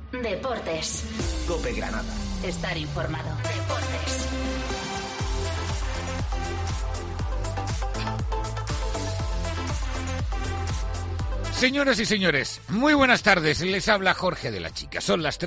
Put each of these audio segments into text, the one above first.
Deportes. COPE Granada. Estar informado. Deportes. Señoras y señores, muy buenas tardes. Les habla Jorge de la Chica. Son las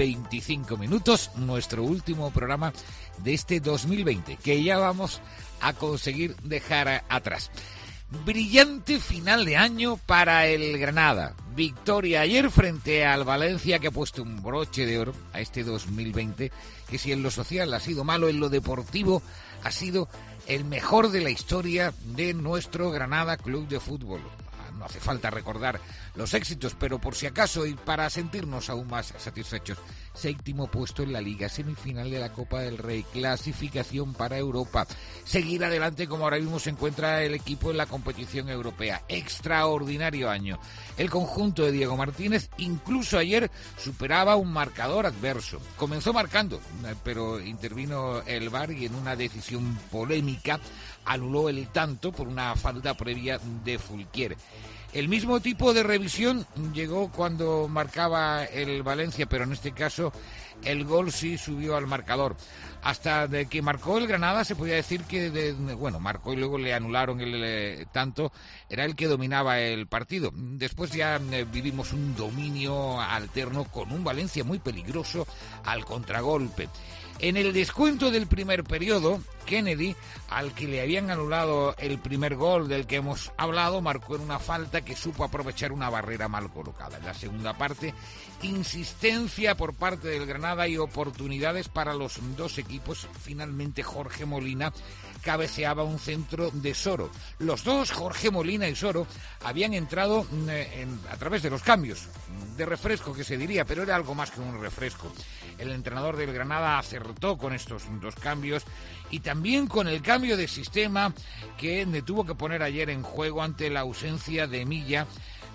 3:25, nuestro último programa de este 2020, que ya vamos a conseguir dejar atrás. Brillante final de año para el Granada. Victoria ayer frente al Valencia, que ha puesto un broche de oro a este 2020, que si en lo social ha sido malo, en lo deportivo ha sido el mejor de la historia de nuestro Granada Club de Fútbol. No hace falta recordar los éxitos, pero por si acaso y para sentirnos aún más satisfechos, 7º puesto en la Liga, semifinal de la Copa del Rey, clasificación para Europa, seguir adelante como ahora mismo se encuentra el equipo en la competición europea. Extraordinario año. El conjunto de Diego Martínez incluso ayer superaba un marcador adverso. Comenzó marcando, pero intervino el VAR y en una decisión polémica anuló el tanto por una falta previa de Fulquier. El mismo tipo de revisión llegó cuando marcaba el Valencia, pero en este caso el gol sí subió al marcador. Hasta de que marcó el Granada se podía decir que, marcó y luego le anularon el tanto, era el que dominaba el partido. Después ya vivimos un dominio alterno con un Valencia muy peligroso al contragolpe. En el descuento del primer periodo, Kennedy, al que le habían anulado el primer gol del que hemos hablado, marcó en una falta que supo aprovechar una barrera mal colocada. En la segunda parte, insistencia por parte del Granada y oportunidades para los dos equipos. Finalmente Jorge Molina cabeceaba un centro de Soro. Los dos, Jorge Molina y Soro, habían entrado a través de los cambios, de refresco que se diría, pero era algo más que un refresco. El entrenador del Granada acertó con estos dos cambios y también con el cambio de sistema que tuvo que poner ayer en juego ante la ausencia de Milla.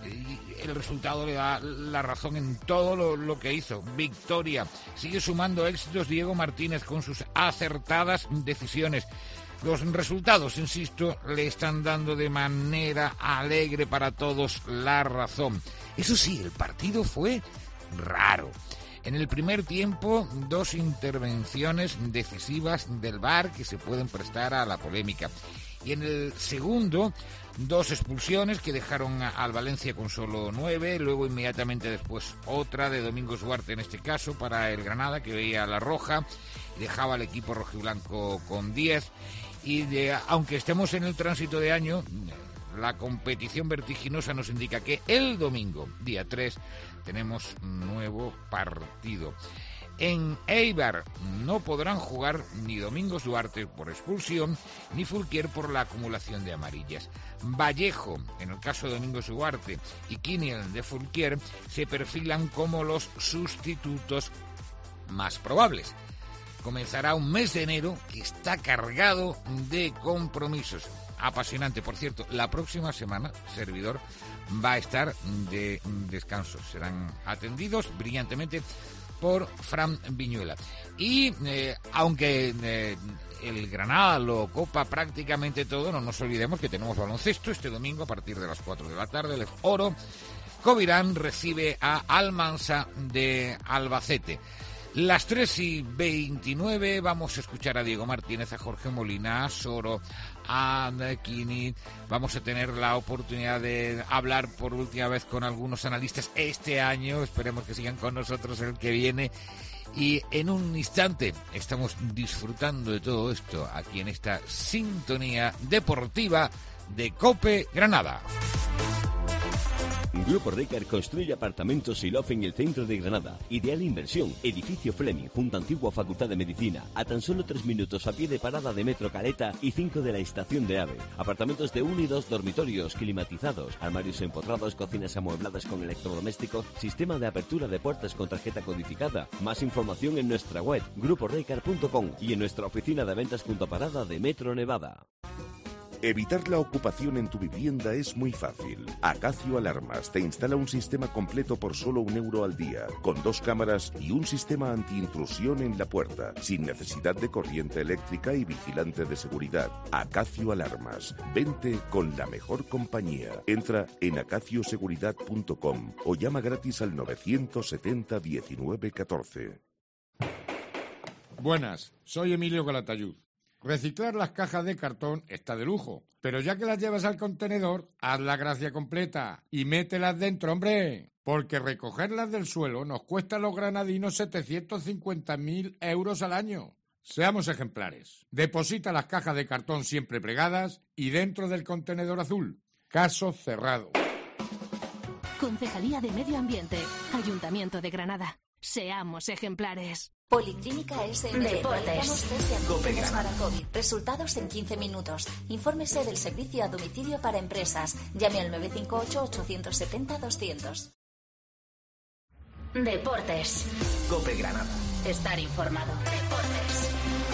El resultado le da la razón en todo lo que hizo. Victoria. Sigue sumando éxitos Diego Martínez con sus acertadas decisiones. Los resultados, insisto, le están dando de manera alegre para todos la razón. Eso sí, el partido fue raro. En el primer tiempo, 2 intervenciones decisivas del VAR que se pueden prestar a la polémica. Y en el segundo, 2 expulsiones que dejaron al Valencia con solo 9, luego inmediatamente después otra de Domingos Duarte, en este caso para el Granada, que veía la roja y dejaba al equipo rojiblanco con 10. Y aunque estemos en el tránsito de año, la competición vertiginosa nos indica que el domingo, día 3, tenemos nuevo partido. En Eibar no podrán jugar ni Domingos Duarte por expulsión, ni Fulquier por la acumulación de amarillas. Vallejo, en el caso de Domingos Duarte, y Kiniel de Fulquier se perfilan como los sustitutos más probables. Comenzará un mes de enero que está cargado de compromisos. Apasionante, por cierto. La próxima semana, servidor va a estar de descanso. Serán atendidos brillantemente por Fran Viñuela. Y aunque el Granada lo copa prácticamente todo, no nos olvidemos que tenemos baloncesto este domingo a partir de las 4 de la tarde. El Oro Covirán recibe a Almansa de Albacete. Las 3:29 vamos a escuchar a Diego Martínez, a Jorge Molina, a Soro, a Kini. Vamos a tener la oportunidad de hablar por última vez con algunos analistas este año. Esperemos que sigan con nosotros el que viene. Y en un instante estamos disfrutando de todo esto aquí en esta sintonía deportiva de COPE Granada. Grupo Ricard construye apartamentos y loft en el centro de Granada. Ideal inversión. Edificio Fleming, junto a antigua Facultad de Medicina. A tan solo 3 minutos a pie de parada de Metro Caleta y 5 de la estación de AVE. Apartamentos de 1 y 2 dormitorios, climatizados, armarios empotrados, cocinas amuebladas con electrodomésticos, sistema de apertura de puertas con tarjeta codificada. Más información en nuestra web, gruporicard.com, y en nuestra oficina de ventas junto a parada de Metro Nevada. Evitar la ocupación en tu vivienda es muy fácil. Acacio Alarmas te instala un sistema completo por solo €1 al día, con 2 cámaras y un sistema antiintrusión en la puerta, sin necesidad de corriente eléctrica y vigilante de seguridad. Acacio Alarmas. Vente con la mejor compañía. Entra en acacioseguridad.com o llama gratis al 970 19 14. Buenas, soy Emilio Calatayud. Reciclar las cajas de cartón está de lujo, pero ya que las llevas al contenedor, haz la gracia completa y mételas dentro, hombre, porque recogerlas del suelo nos cuesta a los granadinos 750.000 euros al año. Seamos ejemplares. Deposita las cajas de cartón siempre plegadas y dentro del contenedor azul. Caso cerrado. Concejalía de Medio Ambiente, Ayuntamiento de Granada. Seamos ejemplares. Policlínica SMG. Realizamos test de antígenos para COVID. Resultados en 15 minutos. Infórmese del servicio a domicilio para empresas. Llame al 958-870-200. Deportes. Cope Granada. Estar informado. Deportes.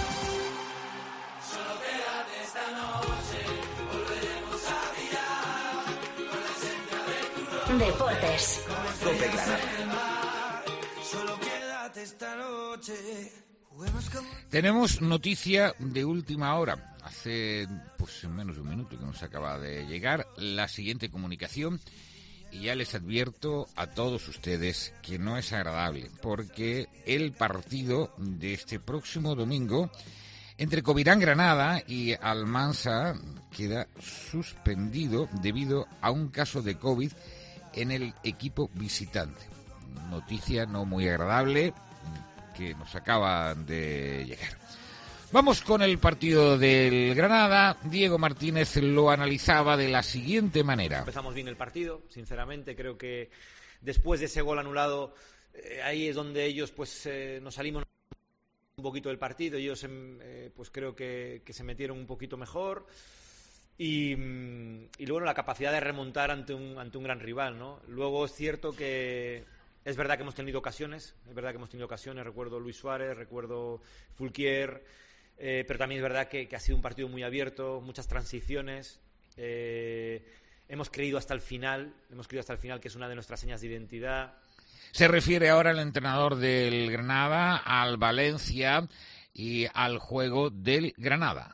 Solo quédate esta noche. Volveremos a brillar con la esencia de tu rostro. Deportes. Cope Granada. Solo quédate esta noche. Tenemos noticia de última hora. Hace menos de un minuto que nos acaba de llegar la siguiente comunicación. Y ya les advierto a todos ustedes que no es agradable, porque el partido de este próximo domingo entre Covirán Granada y Almansa queda suspendido debido a un caso de COVID en el equipo visitante. Noticia no muy agradable que nos acaba de llegar. Vamos con el partido del Granada. Diego Martínez lo analizaba de la siguiente manera. Empezamos bien el partido, sinceramente. Creo que después de ese gol anulado, ahí es donde ellos nos salimos un poquito del partido. Ellos creo que se metieron un poquito mejor. Y luego la capacidad de remontar ante un gran rival, ¿no? Luego es cierto que es verdad que hemos tenido ocasiones. Recuerdo Luis Suárez, recuerdo Fulquier. Pero también es verdad que ha sido un partido muy abierto, muchas transiciones. Hemos creído hasta el final, que es una de nuestras señas de identidad. Se refiere ahora el entrenador del Granada al Valencia y al juego del Granada.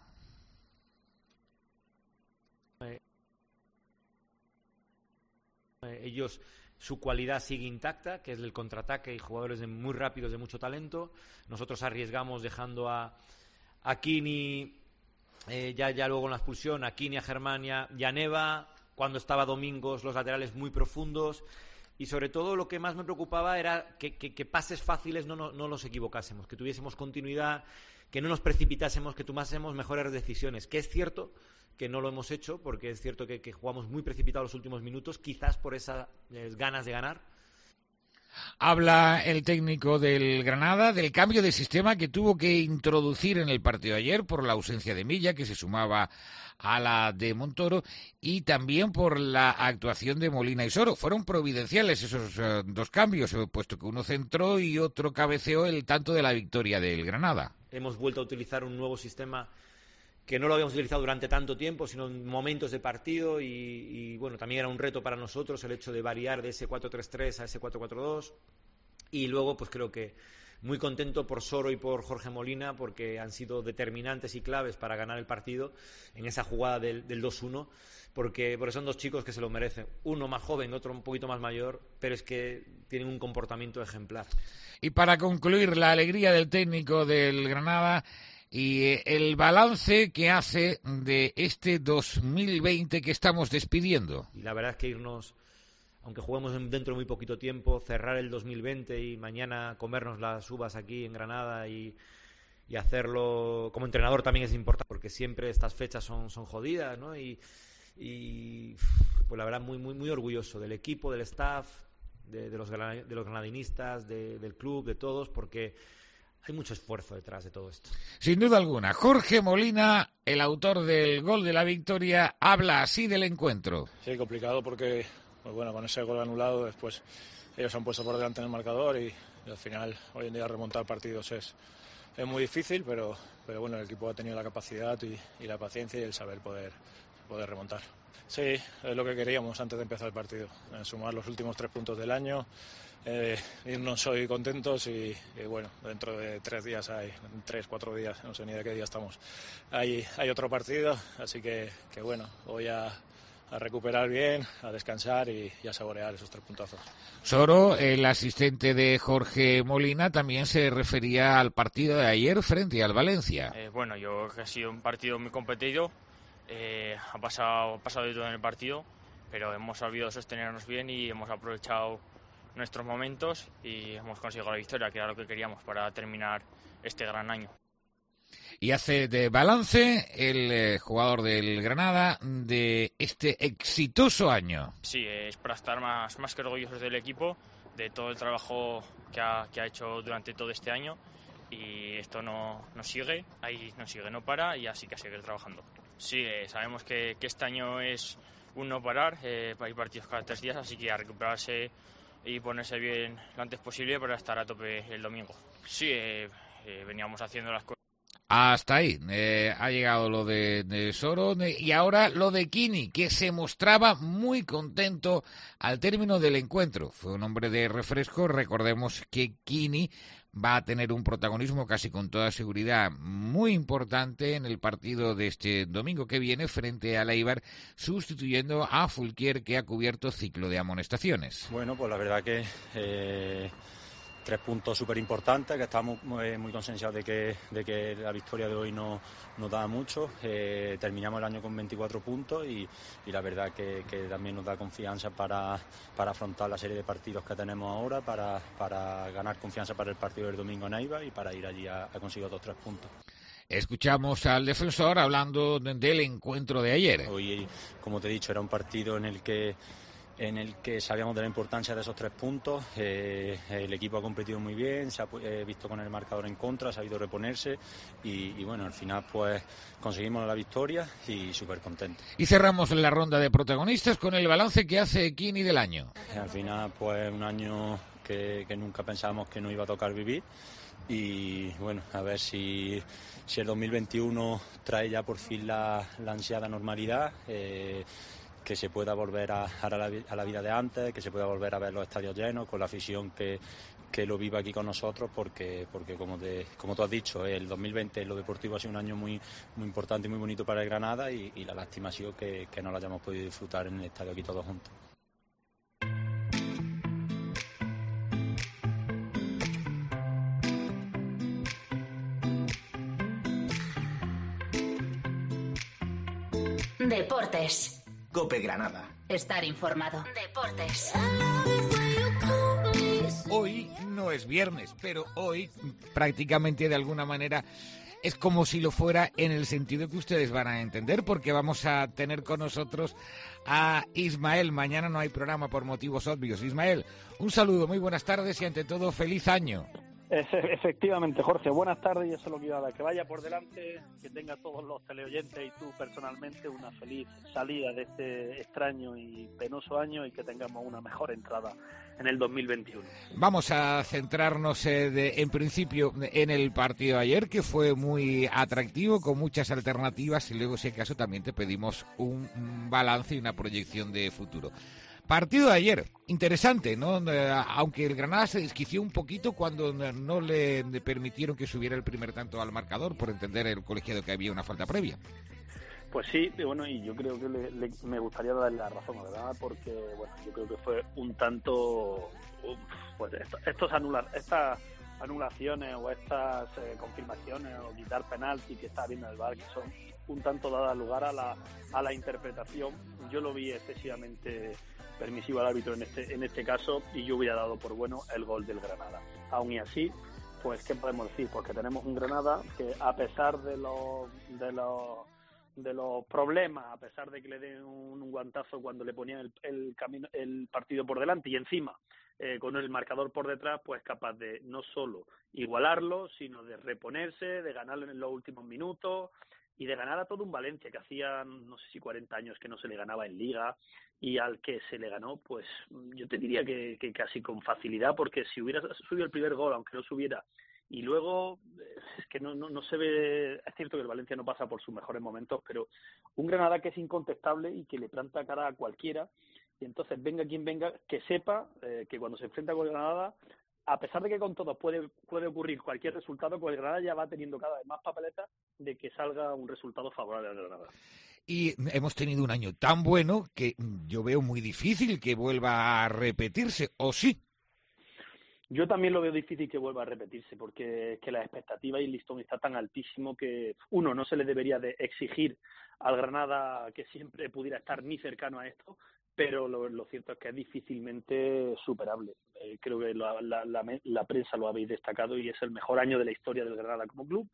Ellos, su cualidad sigue intacta, que es el contraataque y jugadores muy rápidos, de mucho talento. Nosotros arriesgamos dejando a Kini, ya luego en la expulsión, a Kini, a Germán y a Neva, cuando estaba Domingos, los laterales muy profundos, y sobre todo lo que más me preocupaba era que pases fáciles no los equivocásemos, que tuviésemos continuidad, que no nos precipitásemos, que tomásemos mejores decisiones, que es cierto que no lo hemos hecho, porque es cierto que jugamos muy precipitados los últimos minutos, quizás por esas ganas de ganar. Habla el técnico del Granada del cambio de sistema que tuvo que introducir en el partido de ayer por la ausencia de Milla, que se sumaba a la de Montoro, y también por la actuación de Molina y Soro. Fueron providenciales esos dos cambios, puesto que uno centró y otro cabeceó el tanto de la victoria del Granada. Hemos vuelto a utilizar un nuevo sistema que no lo habíamos utilizado durante tanto tiempo, sino en momentos de partido, y bueno, también era un reto para nosotros el hecho de variar de ese 4-3-3 a ese 4-4-2, y luego pues creo que muy contento por Soro y por Jorge Molina, porque han sido determinantes y claves para ganar el partido en esa jugada del 2-1, porque son dos chicos que se lo merecen, uno más joven, otro un poquito más mayor, pero es que tienen un comportamiento ejemplar. Y para concluir, la alegría del técnico del Granada y el balance que hace de este 2020 que estamos despidiendo. Y la verdad es que irnos, aunque juguemos dentro de muy poquito tiempo, cerrar el 2020 y mañana comernos las uvas aquí en Granada y hacerlo como entrenador también es importante, porque siempre estas fechas son jodidas, ¿no? Y pues la verdad muy orgulloso del equipo, del staff, de los granadinistas, del club, de todos, porque hay mucho esfuerzo detrás de todo esto. Sin duda alguna. Jorge Molina, el autor del gol de la victoria, habla así del encuentro. Sí, complicado porque, pues bueno, con ese gol anulado después ellos se han puesto por delante en el marcador y al final hoy en día remontar partidos es muy difícil, pero bueno, el equipo ha tenido la capacidad y la paciencia y el saber poder poder remontar. Sí, es lo que queríamos antes de empezar el partido, sumar los últimos 3 puntos del año, irnos hoy contentos y bueno, dentro de 3 días 4 días, no sé ni de qué día estamos, hay otro partido, así que bueno, voy a recuperar bien, a descansar y a saborear esos 3 puntazos. Soro, el asistente de Jorge Molina, también se refería al partido de ayer frente al Valencia. Bueno, yo creo que ha sido un partido muy competido, ha pasado de todo en el partido, pero hemos sabido sostenernos bien y hemos aprovechado nuestros momentos y hemos conseguido la victoria, que era lo que queríamos para terminar este gran año. Y hace de balance el jugador del Granada de este exitoso año. Sí, es para estar más que orgullosos del equipo, de todo el trabajo que ha hecho durante todo este año, y esto no sigue, no para, y así que a seguir trabajando. Sí, sabemos que este año es un no parar, hay partidos cada 3 días, así que a recuperarse y ponerse bien lo antes posible para estar a tope el domingo. Sí, veníamos haciendo las cosas. Hasta ahí ha llegado lo de Soro y ahora lo de Quini, que se mostraba muy contento al término del encuentro. Fue un hombre de refresco. Recordemos que Quini va a tener un protagonismo casi con toda seguridad muy importante en el partido de este domingo que viene frente al Eibar, sustituyendo a Fulquier, que ha cubierto ciclo de amonestaciones. Bueno, pues la verdad que 3 puntos súper importantes, que estamos muy concienciados de que la victoria de hoy nos da mucho. Terminamos el año con 24 puntos y la verdad que también nos da confianza para afrontar la serie de partidos que tenemos ahora, para ganar confianza para el partido del domingo en Eibar y para ir allí a conseguir otros 3 puntos. Escuchamos al defensor hablando del encuentro de ayer. Hoy, como te he dicho, era un partido en el que sabíamos de la importancia de esos 3 puntos. El equipo ha competido muy bien, se ha visto con el marcador en contra, ha sabido reponerse y bueno, al final pues conseguimos la victoria y súper contentos. Y cerramos la ronda de protagonistas con el balance que hace Quini del año. Al final pues un año que nunca pensábamos que nos iba a tocar vivir y bueno, a ver si el 2021 trae ya por fin la ansiada normalidad, que se pueda volver a la vida de antes, que se pueda volver a ver los estadios llenos, con la afición que lo viva aquí con nosotros, porque como tú has dicho, el 2020 en lo deportivo ha sido un año muy, muy importante y muy bonito para el Granada y la lástima ha sido que no lo hayamos podido disfrutar en el estadio aquí todos juntos. Deportes. COPE Granada. Estar informado. Deportes. Hoy no es viernes, pero hoy prácticamente de alguna manera es como si lo fuera en el sentido que ustedes van a entender, porque vamos a tener con nosotros a Ismael. Mañana no hay programa por motivos obvios. Ismael, un saludo, muy buenas tardes y ante todo feliz año. Efectivamente, Jorge, buenas tardes, y eso es lo que iba a dar, que vaya por delante, que tenga todos los teleoyentes y tú personalmente una feliz salida de este extraño y penoso año y que tengamos una mejor entrada en el 2021. Vamos a centrarnos en principio en el partido de ayer, que fue muy atractivo, con muchas alternativas, y luego si acaso también te pedimos un balance y una proyección de futuro. Partido de ayer, interesante, ¿no? Aunque el Granada se desquició un poquito cuando no le permitieron que subiera el primer tanto al marcador, por entender el colegiado que había una falta previa. Pues sí, bueno, y yo creo que me gustaría darle la razón, ¿verdad? Porque, bueno, yo creo que fue un tanto, pues estas anulaciones o estas confirmaciones o quitar penalti que está viendo el VAR, que son un tanto dadas lugar a la interpretación. Yo lo vi excesivamente permisivo al árbitro en este caso, y yo hubiera dado por bueno el gol del Granada. Aún y así, pues ¿qué podemos decir? Pues que tenemos un Granada que, a pesar de los problemas, a pesar de que le den un guantazo cuando le ponían el partido por delante y encima con el marcador por detrás, pues capaz de no solo igualarlo, sino de reponerse, de ganarlo en los últimos minutos y de ganar a todo un Valencia que hacía, no sé si 40 años que no se le ganaba en Liga, y al que se le ganó, pues yo te diría que casi con facilidad, porque si hubiera subido el primer gol, aunque no subiera, Y luego, es que no se ve, es cierto que el Valencia no pasa por sus mejores momentos, pero un Granada que es incontestable y que le planta cara a cualquiera, y entonces venga quien venga, que sepa que cuando se enfrenta con el Granada, a pesar de que con todos puede ocurrir cualquier resultado, pues el Granada ya va teniendo cada vez más papeletas de que salga un resultado favorable al Granada. Y hemos tenido un año tan bueno que yo veo muy difícil que vuelva a repetirse, ¿o sí? Yo también lo veo difícil que vuelva a repetirse, porque que las expectativas y el listón está tan altísimo que, uno, no se le debería de exigir al Granada que siempre pudiera estar ni cercano a esto, pero lo cierto es que es difícilmente superable. Creo que la prensa lo habéis destacado y es el mejor año de la historia del Granada como club.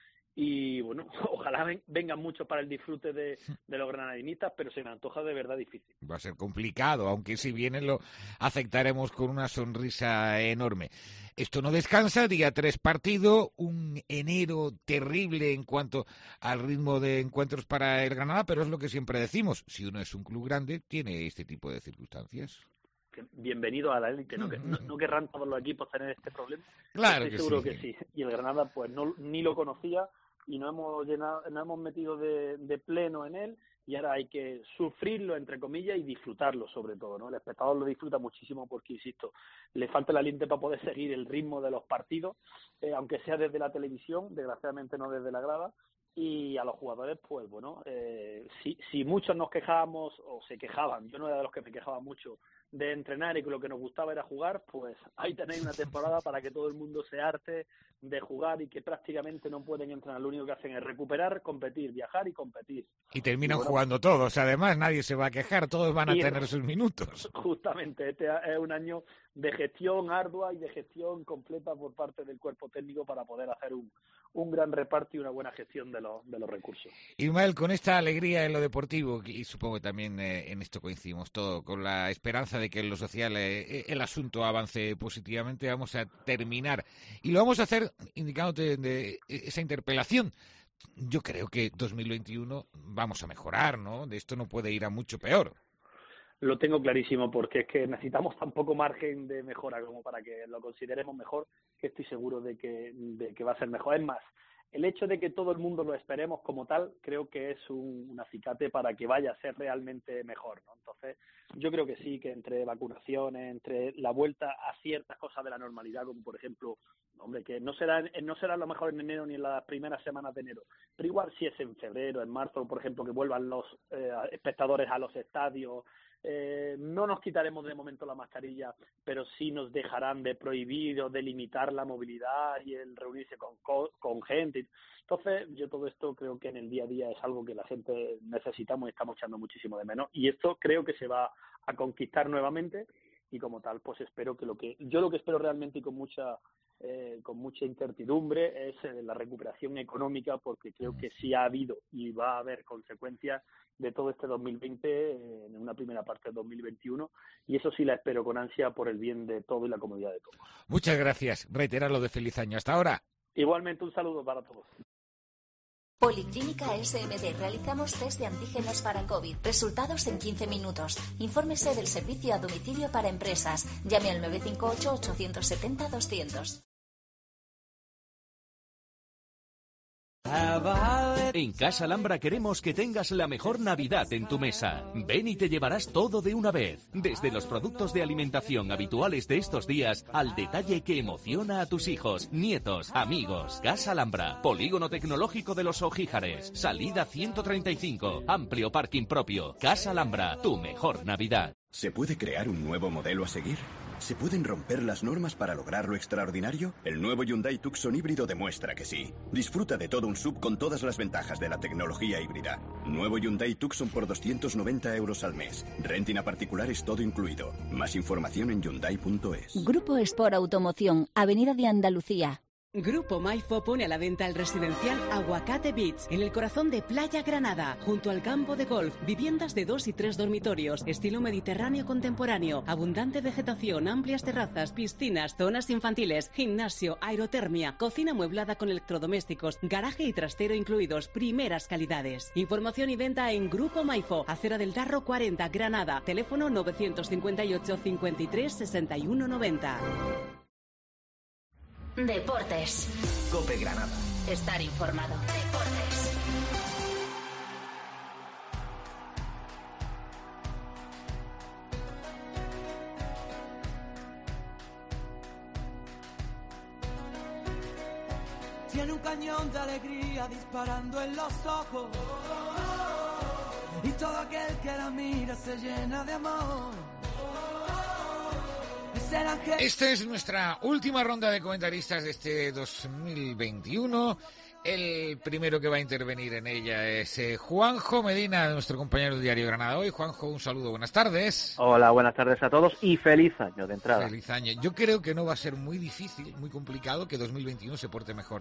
Y bueno, ojalá vengan muchos para el disfrute de los granadinistas, pero se me antoja de verdad difícil. Va a ser complicado, aunque si vienen lo aceptaremos con una sonrisa enorme. Esto no descansa, día 3 partido, un enero terrible en cuanto al ritmo de encuentros para el Granada, pero es lo que siempre decimos, si uno es un club grande, tiene este tipo de circunstancias. Bienvenido a la élite, no querrán todos los equipos tener este problema. Claro, estoy seguro que sí. Y el Granada pues ni lo conocía y nos hemos metido de pleno en él, y ahora hay que sufrirlo, entre comillas, y disfrutarlo sobre todo, ¿no? El espectador lo disfruta muchísimo porque, insisto, le falta el aliento para poder seguir el ritmo de los partidos, aunque sea desde la televisión, desgraciadamente no desde la grada. Y a los jugadores, pues bueno, si muchos nos quejábamos o se quejaban, yo no era de los que me quejaba mucho de entrenar y que lo que nos gustaba era jugar, pues ahí tenéis una temporada para que todo el mundo se harte de jugar y que prácticamente no pueden entrenar, lo único que hacen es recuperar, competir, viajar y competir. Y terminan jugando todos, además nadie se va a quejar, todos van a tener sus minutos. Justamente, este es un año de gestión ardua y de gestión completa por parte del cuerpo técnico para poder hacer un gran reparto y una buena gestión de los recursos. Ismael, con esta alegría en lo deportivo, y supongo que también en esto coincidimos todo, con la esperanza de que en lo social el asunto avance positivamente, vamos a terminar. Y lo vamos a hacer indicándote de esa interpelación. Yo creo que 2021 vamos a mejorar, ¿no? De esto no puede ir a mucho peor. Lo tengo clarísimo, porque es que necesitamos tan poco margen de mejora como para que lo consideremos mejor, que estoy seguro de que va a ser mejor. Es más, el hecho de que todo el mundo lo esperemos como tal, creo que es un acicate para que vaya a ser realmente mejor, ¿no? Entonces, yo creo que sí, que entre vacunaciones, entre la vuelta a ciertas cosas de la normalidad, como por ejemplo, hombre, que no será lo mejor en enero ni en las primeras semanas de enero, pero igual si es en febrero, en marzo, por ejemplo, que vuelvan los espectadores a los estadios. No nos quitaremos de momento la mascarilla, pero sí nos dejarán de prohibir o de limitar la movilidad y el reunirse con gente. Entonces, yo todo esto creo que en el día a día es algo que la gente necesitamos y estamos echando muchísimo de menos. Y esto creo que se va a conquistar nuevamente, y como tal, pues espero que lo que espero realmente y con mucha incertidumbre es la recuperación económica, porque creo que sí ha habido y va a haber consecuencias de todo este 2020 en una primera parte de 2021, y eso sí la espero con ansia por el bien de todo y la comodidad de todos. Muchas gracias. Reiterarlo de feliz año. Hasta ahora. Igualmente, un saludo para todos. Policlínica SMD. Realizamos test de antígenos para COVID. Resultados en 15 minutos. Infórmese del servicio a domicilio para empresas. Llame al 958-870-200. En Casa Alhambra queremos que tengas la mejor Navidad en tu mesa. Ven y te llevarás todo de una vez. Desde los productos de alimentación habituales de estos días al detalle que emociona a tus hijos, nietos, amigos. Casa Alhambra, Polígono Tecnológico de los Ojíjares. Salida 135. Amplio parking propio. Casa Alhambra, tu mejor Navidad. ¿Se puede crear un nuevo modelo a seguir? ¿Se pueden romper las normas para lograr lo extraordinario? El nuevo Hyundai Tucson híbrido demuestra que sí. Disfruta de todo un SUV con todas las ventajas de la tecnología híbrida. Nuevo Hyundai Tucson por 290 € al mes. Renting a particulares todo incluido. Más información en Hyundai.es. Grupo Sport Automoción, Avenida de Andalucía. Grupo Maifo pone a la venta el residencial Aguacate Beach, en el corazón de Playa Granada, junto al campo de golf. Viviendas de 2 y 3 dormitorios, estilo mediterráneo contemporáneo, abundante vegetación, amplias terrazas, piscinas, zonas infantiles, gimnasio, aerotermia, cocina amueblada con electrodomésticos, garaje y trastero incluidos, primeras calidades. Información y venta en Grupo Maifo, Acera del Darro 40, Granada, teléfono 958 53 61 90. Deportes. COPE Granada. Estar informado. Deportes. Tiene un cañón de alegría disparando en los ojos. Y todo aquel que la mira se llena de amor. Esta es nuestra última ronda de comentaristas de este 2021. El primero que va a intervenir en ella es Juanjo Medina, nuestro compañero del diario Granada Hoy. Juanjo, un saludo, buenas tardes. Hola, buenas tardes a todos y feliz año de entrada. Feliz año. Yo creo que no va a ser muy difícil, muy complicado que 2021 se porte mejor.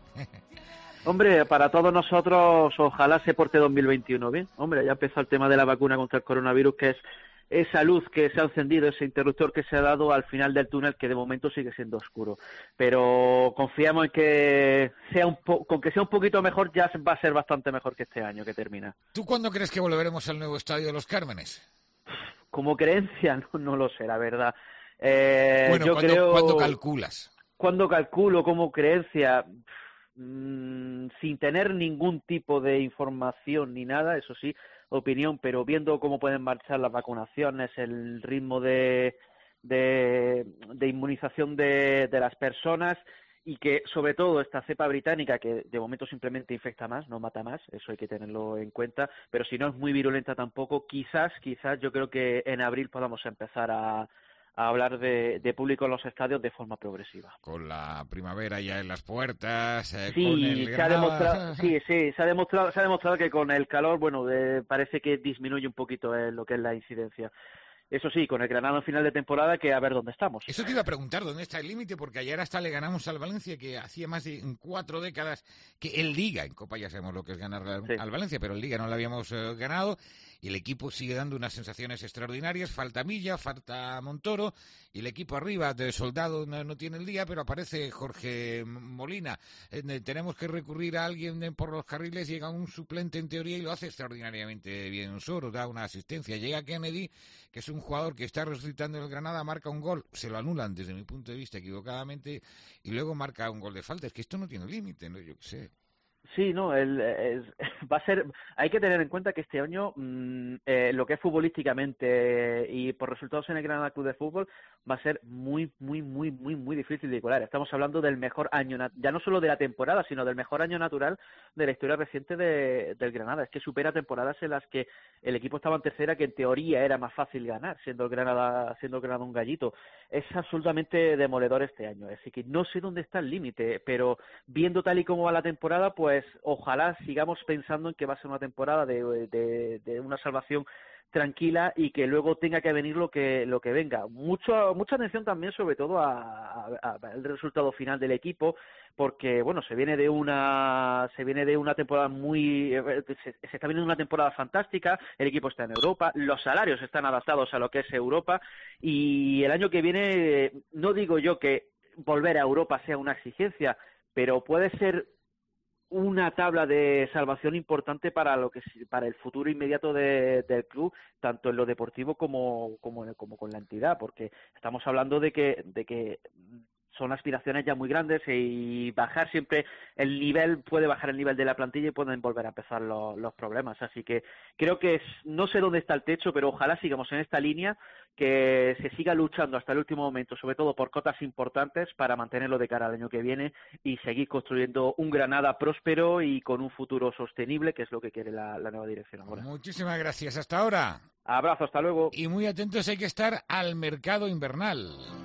Hombre, para todos nosotros, ojalá se porte 2021 bien. Hombre, ya empezó el tema de la vacuna contra el coronavirus, que es esa luz que se ha encendido, ese interruptor que se ha dado al final del túnel, que de momento sigue siendo oscuro. Pero confiamos en que con que sea un poquito mejor, ya va a ser bastante mejor que este año que termina. ¿Tú cuándo crees que volveremos al nuevo estadio de los Cármenes? Como creencia, no lo sé, la verdad. Bueno, ¿cuándo calculas? ¿Cuándo calculo como creencia? Sin tener ningún tipo de información ni nada, eso sí, opinión, pero viendo cómo pueden marchar las vacunaciones, el ritmo de inmunización de las personas, y que sobre todo esta cepa británica, que de momento simplemente infecta más, no mata más, eso hay que tenerlo en cuenta, pero si no es muy virulenta tampoco, quizás yo creo que en abril podamos empezar a hablar de público en los estadios de forma progresiva. Con la primavera ya en las puertas, sí, con el se ha demostrado que con el calor, bueno, parece que disminuye un poquito lo que es la incidencia. Eso sí, con el Granada en final de temporada, que a ver dónde estamos. Eso te iba a preguntar, ¿dónde está el límite? Porque ayer hasta le ganamos al Valencia, que hacía más de 4 décadas que en Liga, en Copa ya sabemos lo que es ganar al Valencia, pero en Liga no la habíamos ganado, y el equipo sigue dando unas sensaciones extraordinarias. Falta Milla, falta Montoro, y el equipo arriba de Soldado no tiene el día, pero aparece Jorge Molina. Tenemos que recurrir a alguien por los carriles, llega un suplente en teoría y lo hace extraordinariamente bien. Soro da una asistencia, llega Kennedy, que es un jugador que está resucitando en el Granada, marca un gol, se lo anulan desde mi punto de vista equivocadamente, y luego marca un gol de falta. Es que esto no tiene límite, ¿no? Yo qué sé. Sí, no, va a ser. Hay que tener en cuenta que este año lo que es futbolísticamente y por resultados en el Granada Club de Fútbol va a ser muy difícil de igualar. Estamos hablando del mejor año, ya no solo de la temporada, sino del mejor año natural de la historia reciente del Granada. Es que supera temporadas en las que el equipo estaba en tercera, que en teoría era más fácil ganar, siendo el Granada un gallito. Es absolutamente demoledor este año, así que no sé dónde está el límite, pero viendo tal y como va la temporada, pues ojalá sigamos pensando en que va a ser una temporada de una salvación tranquila y que luego tenga que venir lo que venga. Mucha atención también, sobre todo al resultado final del equipo, porque bueno, se viene de una temporada se está viendo una temporada fantástica, el equipo está en Europa, los salarios están adaptados a lo que es Europa, y el año que viene, no digo yo que volver a Europa sea una exigencia, pero puede ser una tabla de salvación importante para el futuro inmediato del club, tanto en lo deportivo como con la entidad, porque estamos hablando de que son aspiraciones ya muy grandes, y bajar siempre puede bajar el nivel de la plantilla y pueden volver a empezar los problemas. Así que creo que no sé dónde está el techo, pero ojalá sigamos en esta línea, que se siga luchando hasta el último momento, sobre todo por cotas importantes, para mantenerlo de cara al año que viene y seguir construyendo un Granada próspero y con un futuro sostenible, que es lo que quiere la nueva dirección ahora. Muchísimas gracias. Hasta ahora. Abrazo, hasta luego. Y muy atentos hay que estar al mercado invernal,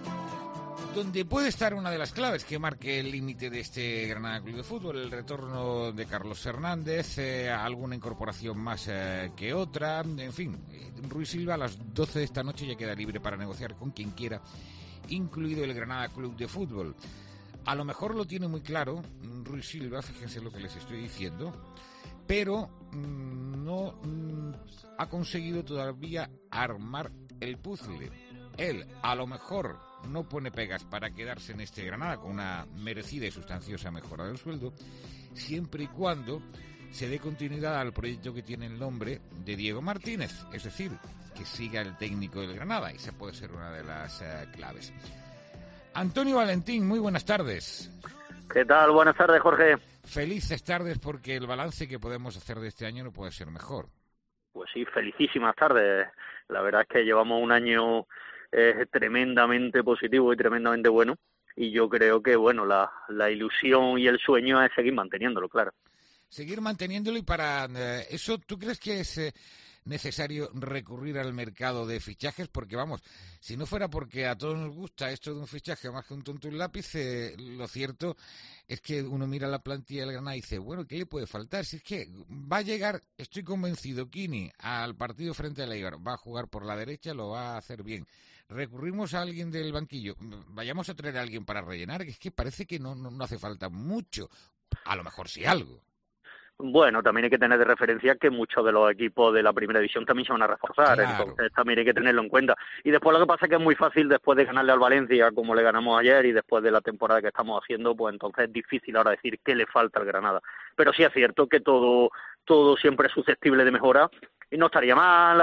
donde puede estar una de las claves que marque el límite de este Granada Club de Fútbol: el retorno de Carlos Hernández, alguna incorporación más que otra, en fin. Rui Silva a las 12 de esta noche ya queda libre para negociar con quien quiera, incluido el Granada Club de Fútbol. A lo mejor lo tiene muy claro Rui Silva, fíjense lo que les estoy diciendo, pero no ha conseguido todavía armar el puzzle. Él a lo mejor no pone pegas para quedarse en este Granada con una merecida y sustanciosa mejora del sueldo, siempre y cuando se dé continuidad al proyecto que tiene el nombre de Diego Martínez, es decir, que siga el técnico del Granada. Esa puede ser una de las claves. Antonio Valentín, muy buenas tardes. ¿Qué tal? Buenas tardes, Jorge. Felices tardes porque el balance que podemos hacer de este año no puede ser mejor. Pues sí, felicísimas tardes. La verdad es que llevamos un año tremendamente positivo y tremendamente bueno. Y yo creo que, bueno, la ilusión y el sueño es seguir manteniéndolo, claro. Seguir manteniéndolo, y para eso, ¿tú crees que es necesario recurrir al mercado de fichajes? Porque, vamos, si no fuera porque a todos nos gusta esto de un fichaje más que un tonto un lápiz, lo cierto es que uno mira la plantilla del Granada y dice, bueno, ¿qué le puede faltar? Si es que va a llegar, estoy convencido, Quini, al partido frente al Eibar, va a jugar por la derecha, lo va a hacer bien. Recurrimos a alguien del banquillo, vayamos a traer a alguien para rellenar, que es que parece que no hace falta mucho, a lo mejor sí algo. Bueno, también hay que tener de referencia que muchos de los equipos de la primera división también se van a reforzar, claro. Entonces también hay que tenerlo en cuenta. Y después lo que pasa es que es muy fácil, después de ganarle al Valencia, como le ganamos ayer, y después de la temporada que estamos haciendo, pues entonces es difícil ahora decir qué le falta al Granada. Pero sí es cierto que todo siempre es susceptible de mejora, y no estaría mal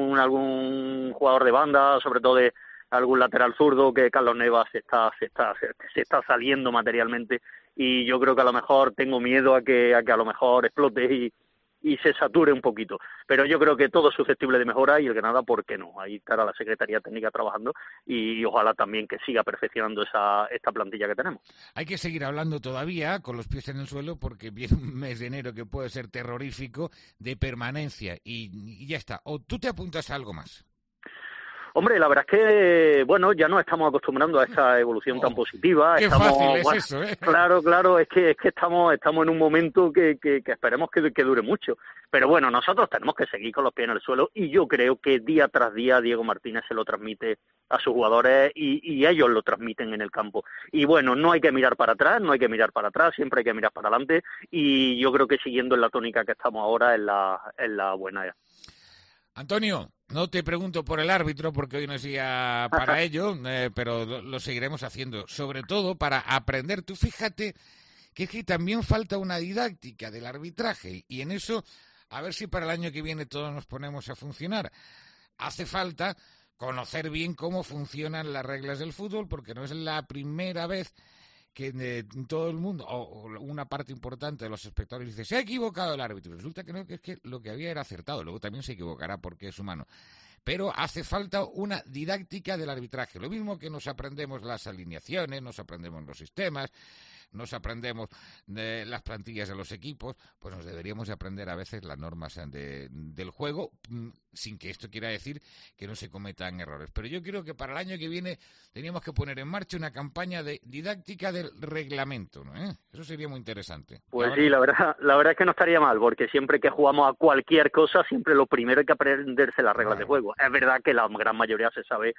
algún jugador de banda, sobre todo de algún lateral zurdo, que Carlos Neva se está saliendo materialmente, y yo creo que a lo mejor tengo miedo a que a lo mejor explote y se sature un poquito. Pero yo creo que todo es susceptible de mejora, y el Granada, ¿por qué no? Ahí estará la Secretaría Técnica trabajando, y ojalá también que siga perfeccionando esta plantilla que tenemos. Hay que seguir hablando todavía con los pies en el suelo, porque viene un mes de enero que puede ser terrorífico de permanencia, y ya está. ¿O tú te apuntas a algo más? Hombre, la verdad es que, bueno, ya nos estamos acostumbrando a esta evolución tan positiva. Qué fácil es eso, ¿eh? Claro, es que estamos en un momento que esperemos que dure mucho. Pero bueno, nosotros tenemos que seguir con los pies en el suelo, y yo creo que día tras día Diego Martínez se lo transmite a sus jugadores, y ellos lo transmiten en el campo. Y bueno, no hay que mirar para atrás, siempre hay que mirar para adelante, y yo creo que siguiendo en la tónica que estamos ahora es la buena. Antonio, no te pregunto por el árbitro porque hoy no es día para ello, pero lo seguiremos haciendo, sobre todo para aprender. Tú fíjate que es que también falta una didáctica del arbitraje, y en eso, a ver si para el año que viene todos nos ponemos a funcionar. Hace falta conocer bien cómo funcionan las reglas del fútbol, porque no es la primera vez que todo el mundo, o una parte importante de los espectadores, dice, se ha equivocado el árbitro. Resulta que no, que es que lo que había era acertado. Luego también se equivocará porque es humano. Pero hace falta una didáctica del arbitraje. Lo mismo que nos aprendemos las alineaciones, nos aprendemos los sistemas, nos aprendemos las plantillas de los equipos, pues nos deberíamos de aprender a veces las normas del juego, sin que esto quiera decir que no se cometan errores. Pero yo creo que para el año que viene teníamos que poner en marcha una campaña de didáctica del reglamento, ¿no? Eso sería muy interesante. Pues sí, la verdad es que no estaría mal, porque siempre que jugamos a cualquier cosa, siempre lo primero hay que aprenderse las reglas de juego. Es verdad que la gran mayoría se sabe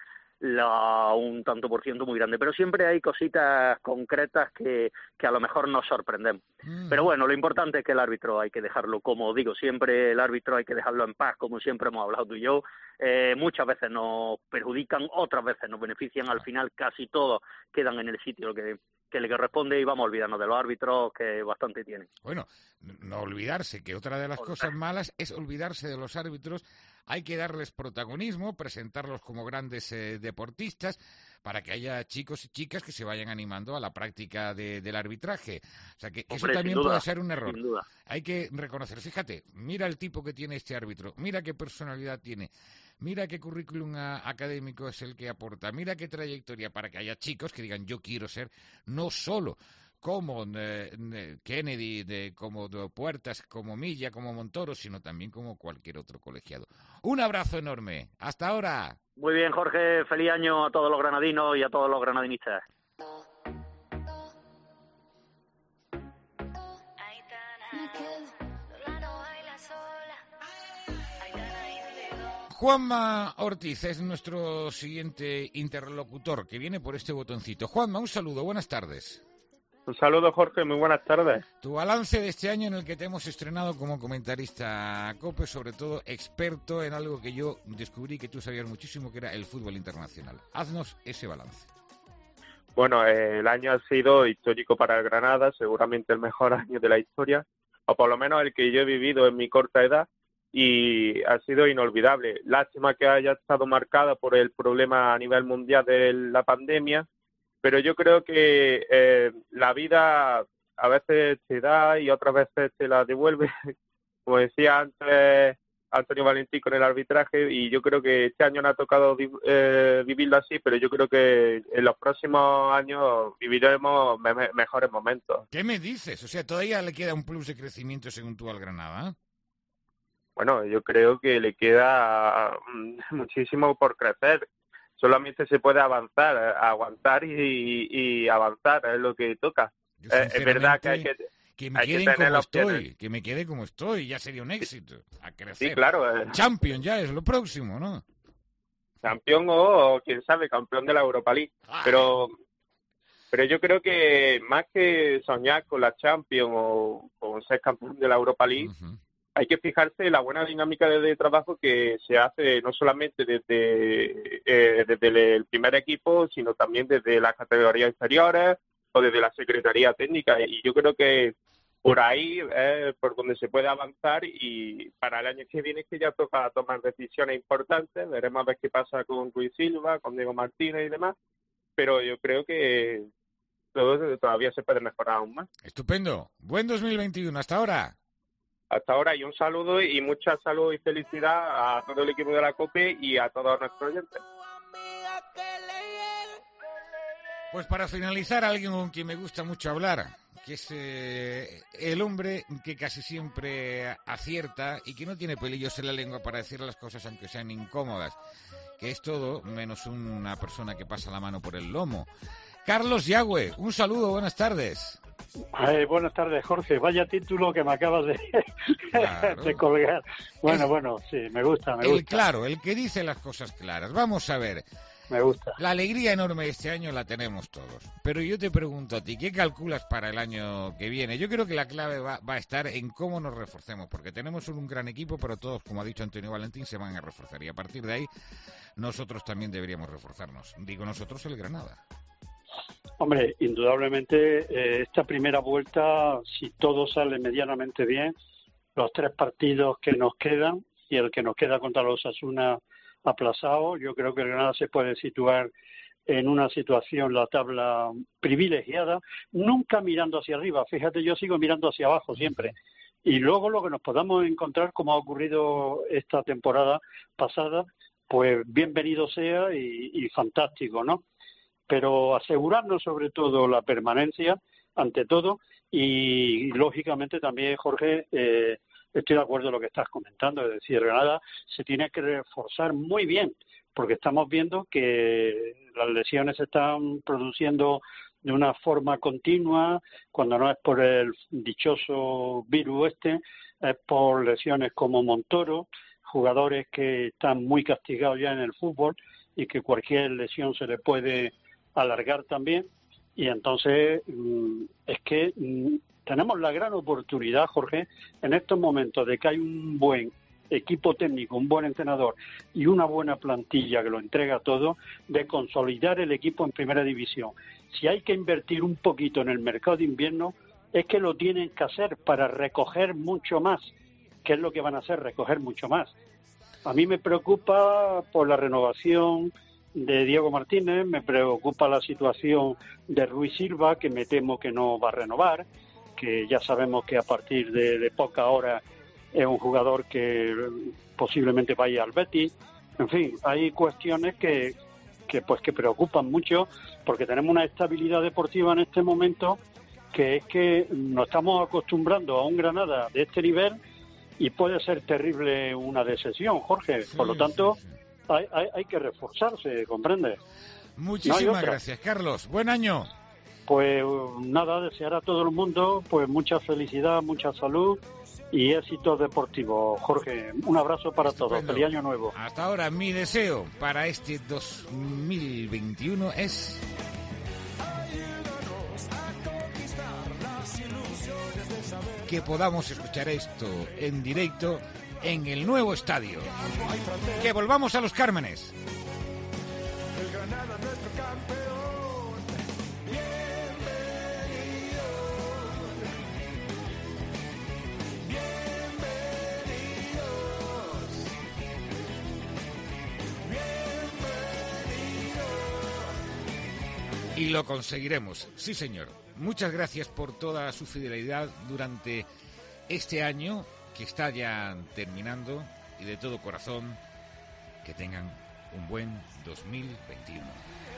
un tanto por ciento muy grande, pero siempre hay cositas concretas que a lo mejor nos sorprendemos. Pero bueno, lo importante es que el árbitro hay que dejarlo, como digo siempre, el árbitro hay que dejarlo en paz, como siempre hemos hablado tú y yo. Muchas veces nos perjudican, otras veces nos benefician, al final casi todos quedan en el sitio que le corresponde, y vamos a olvidarnos de los árbitros, que bastante tienen. Bueno, no olvidarse, que otra de las cosas malas es olvidarse de los árbitros. Hay que darles protagonismo, presentarlos como grandes deportistas, para que haya chicos y chicas que se vayan animando a la práctica del arbitraje. O sea que eso también puede ser un error. Hay que reconocer, fíjate, mira el tipo que tiene este árbitro, mira qué personalidad tiene, mira qué currículum académico es el que aporta, mira qué trayectoria, para que haya chicos que digan, yo quiero ser no solo como Kennedy, como Puertas, como Milla, como Montoro, sino también como cualquier otro colegiado. Un abrazo enorme. Hasta ahora. Muy bien, Jorge. Feliz año a todos los granadinos y a todos los granadinistas. Juanma Ortiz es nuestro siguiente interlocutor, que viene por este botoncito. Juanma, un saludo. Buenas tardes. Un saludo, Jorge, muy buenas tardes. Tu balance de este año en el que te hemos estrenado como comentarista COPE, sobre todo experto en algo que yo descubrí que tú sabías muchísimo, que era el fútbol internacional. Haznos ese balance. Bueno, el año ha sido histórico para el Granada, seguramente el mejor año de la historia, o por lo menos el que yo he vivido en mi corta edad, y ha sido inolvidable. Lástima que haya estado marcada por el problema a nivel mundial de la pandemia, pero yo creo que la vida a veces te da y otras veces te la devuelve, como decía antes Antonio Valentín con el arbitraje, y yo creo que este año no ha tocado vivirlo así, pero yo creo que en los próximos años viviremos mejores momentos. ¿Qué me dices? O sea, todavía le queda un plus de crecimiento según tú al Granada. Bueno, yo creo que le queda muchísimo por crecer. Solamente se puede avanzar, aguantar y avanzar, es lo que toca. Es verdad que hay que me quede como estoy, que me quede como estoy, ya sería un éxito. A crecer. Sí, claro. Champion ya es lo próximo, ¿no? Campeón o quién sabe, campeón de la Europa League. Pero yo creo que más que soñar con la Champions o con ser campeón de la Europa League, hay que fijarse en la buena dinámica de trabajo que se hace no solamente desde el primer equipo, sino también desde las categorías inferiores o desde la Secretaría Técnica. Y yo creo que por ahí es por donde se puede avanzar, y para el año que viene es que ya toca tomar decisiones importantes. Veremos a ver qué pasa con Rui Silva, con Diego Martínez y demás, pero yo creo que todo todavía se puede mejorar aún más. Estupendo. Buen 2021. Hasta ahora. Hasta ahora, y un saludo y mucha salud y felicidad a todo el equipo de la COPE y a todos nuestros oyentes. Pues para finalizar, alguien con quien me gusta mucho hablar, que es el hombre que casi siempre acierta y que no tiene pelillos en la lengua para decir las cosas aunque sean incómodas, que es todo menos una persona que pasa la mano por el lomo. Carlos Yagüe, un saludo, buenas tardes. Buenas tardes, Jorge. Vaya título que me acabas de colgar. Bueno, sí, me gusta. Claro, el que dice las cosas claras. Vamos a ver. Me gusta. La alegría enorme de este año la tenemos todos. Pero yo te pregunto a ti, ¿qué calculas para el año que viene? Yo creo que la clave va a estar en cómo nos reforcemos, porque tenemos un gran equipo, pero todos, como ha dicho Antonio Valentín, se van a reforzar. Y a partir de ahí, nosotros también deberíamos reforzarnos. Digo nosotros, el Granada. Hombre, indudablemente esta primera vuelta, si todo sale medianamente bien, los 3 partidos que nos quedan y el que nos queda contra los Osasuna aplazado, yo creo que el Granada se puede situar en una situación, la tabla privilegiada, nunca mirando hacia arriba. Fíjate, yo sigo mirando hacia abajo siempre. Y luego lo que nos podamos encontrar, como ha ocurrido esta temporada pasada, pues bienvenido sea y fantástico, ¿no? Pero asegurarnos sobre todo la permanencia, ante todo, y lógicamente también, Jorge, estoy de acuerdo en lo que estás comentando, es decir, Granada se tiene que reforzar muy bien, porque estamos viendo que las lesiones se están produciendo de una forma continua, cuando no es por el dichoso virus es por lesiones como Montoro, jugadores que están muy castigados ya en el fútbol y que cualquier lesión se le puede alargar también, y entonces es que tenemos la gran oportunidad, Jorge, en estos momentos de que hay un buen equipo técnico, un buen entrenador y una buena plantilla que lo entrega todo, de consolidar el equipo en primera división. Si hay que invertir un poquito en el mercado de invierno, es que lo tienen que hacer para recoger mucho más. ¿Qué es lo que van a hacer? Recoger mucho más. A mí me preocupa por la renovación de Diego Martínez, me preocupa la situación de Rui Silva, que me temo que no va a renovar, que ya sabemos que a partir de poca hora es un jugador que posiblemente vaya al Betis. En fin, hay cuestiones que preocupan mucho, porque tenemos una estabilidad deportiva en este momento que es que nos estamos acostumbrando a un Granada de este nivel y puede ser terrible una decepción, Jorge. Por lo tanto, hay que reforzarse, ¿comprendes? Muchísimas gracias, Carlos. Buen año. Pues nada, desear a todo el mundo pues mucha felicidad, mucha salud y éxitos deportivos. Jorge, un abrazo para todos. Feliz año nuevo. Hasta ahora, mi deseo para este 2021 es que podamos escuchar esto en directo en el nuevo estadio. Que volvamos a los Cármenes. El Granada nuestro campeón. Bienvenido. Bienvenidos. Bienvenidos. Y lo conseguiremos, sí señor. Muchas gracias por toda su fidelidad durante este año que está ya terminando, y de todo corazón que tengan un buen 2021.